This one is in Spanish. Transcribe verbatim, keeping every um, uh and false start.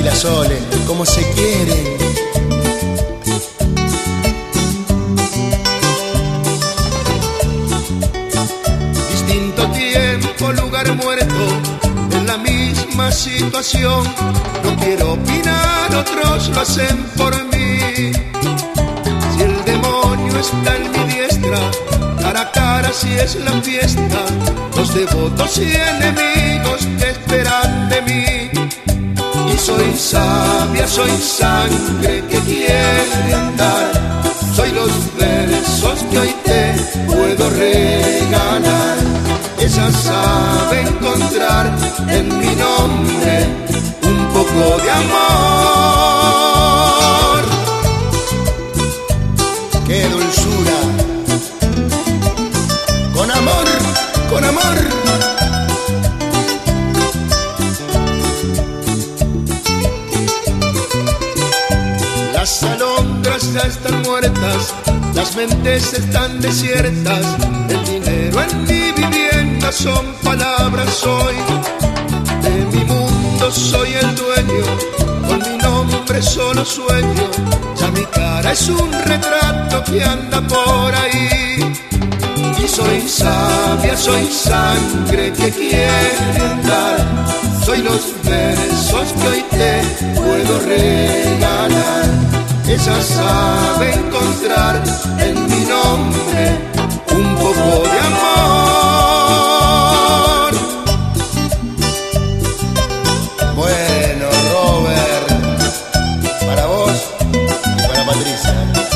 y la Sole, como se quieren. Distinto tiempo, lugar muerto, en la misma situación. No quiero opinar, otros lo hacen por mí. Si el demonio está en mi diestra, cara a cara si es la fiesta, los devotos y enemigos que esperan de mí. Y soy sabia, soy sangre que quiere andar, soy los versos que hoy te puedo regalar. Ella sabe encontrar en mi nombre un poco de amor. ¡Qué dulzura! Con amor, con amor. Las alondras ya están muertas, las mentes están desiertas, el dinero en mi vivienda son palabras hoy. De mi mundo soy el dueño, con mi nombre solo sueño, ya mi cara es un retrato que anda por ahí. Y soy sabia, soy sangre que quiere andar, soy los versos que hoy te puedo regalar. Ella sabe encontrar en mi nombre un poco de amor. Bueno, Robert, para vos y para Patricia.